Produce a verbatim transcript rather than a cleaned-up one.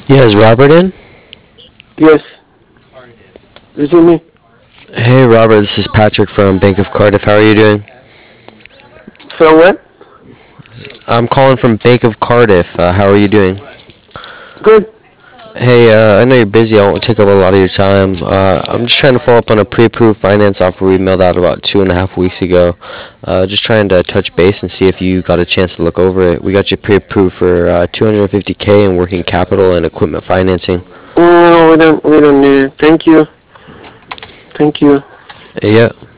Yeah, is Robert in? Yes, this is me. Hey, Robert, this is Patrick from Bank of Cardiff. How are you doing? From what? I'm calling from Bank of Cardiff. Uh, how are you doing? Good. Hey, uh, I know you're busy. I won't take up a lot of your time. Uh, I'm just trying to follow up on a pre-approved finance offer we mailed out about two and a half weeks ago. Uh, just trying to touch base and see if you got a chance to look over it. We got you pre-approved for uh, two hundred fifty k in working capital and equipment financing. No, we don't. We don't need it. Thank you. Thank you. Yeah.